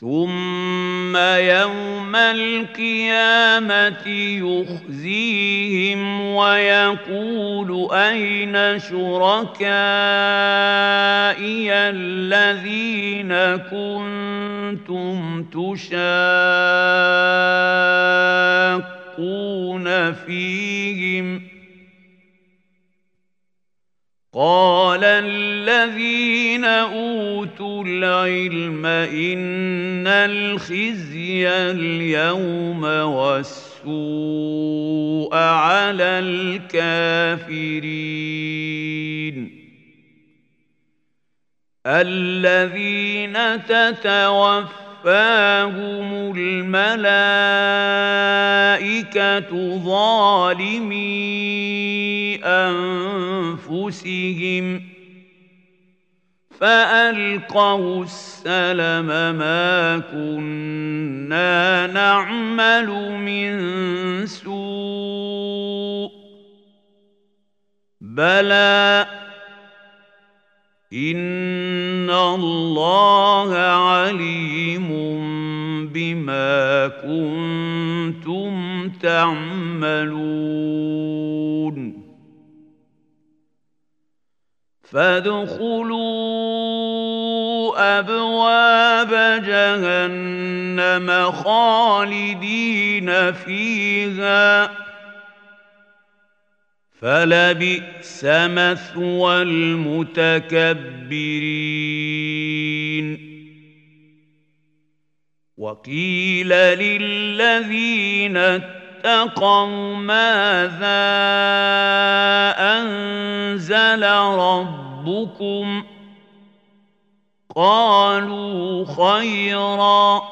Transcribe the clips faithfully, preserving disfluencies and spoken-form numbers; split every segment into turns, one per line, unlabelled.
ثم يوم القيامة يخزيهم ويقول أين شركائي الذين كنتم تشاقون فيهم قال الذين أوتوا العلم إن الخزي اليوم والسوء على الكافرين الذين تتوفاهم الملائكة ظالمي أنفسهم فألقوا السلم ما كنا نعمل من سوء بلى إن الله عليم بما كنتم تعملون فادخلوا أبواب جهنم خالدين فيها فلبئس مثوى المتكبرين وقيل للذين اتقوا ماذا أنزل ربكم قالوا خيرا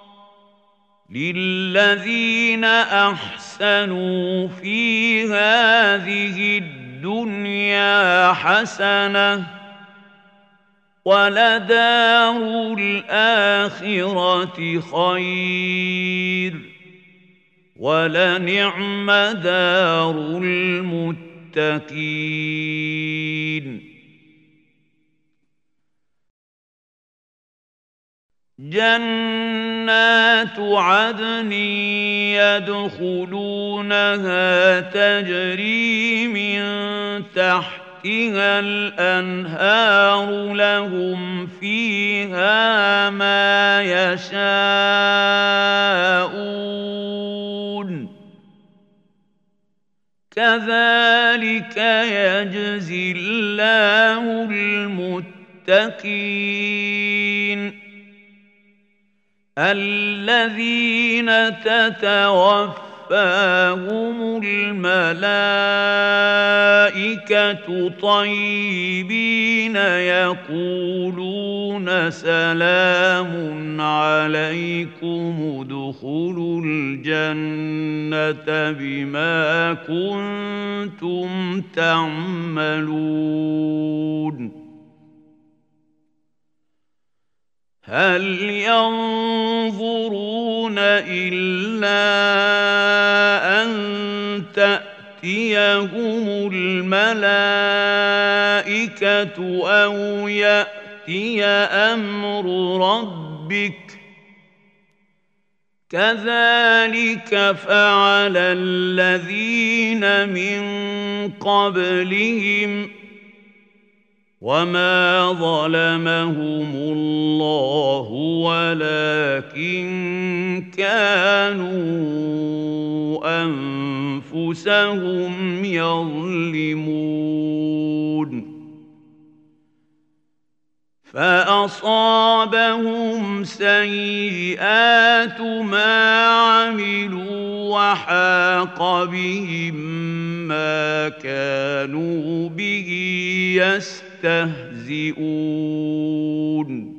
للذين أحسنوا في هذه الدنيا حسنة ولدار الآخرة خير ولنعم دار المتقين جنات عدن يدخلونها تجري من تحتها الأنهار لهم فيها ما يشاءون كذلك يجزي الله المتقين الذين تتوفاهم الملائكة طيبين يقولون سلام عليكم ادخلوا الجنة بما كنتم تعملون هل ينظرون إلا أن تأتيهم الملائكة أو يأتي أمر ربك كذلك فعل الذين من قبلهم وما ظلمهم الله ولكن كانوا أنفسهم يظلمون فأصابهم سيئات ما عملوا وحاق بهم ما كانوا به يستهزئون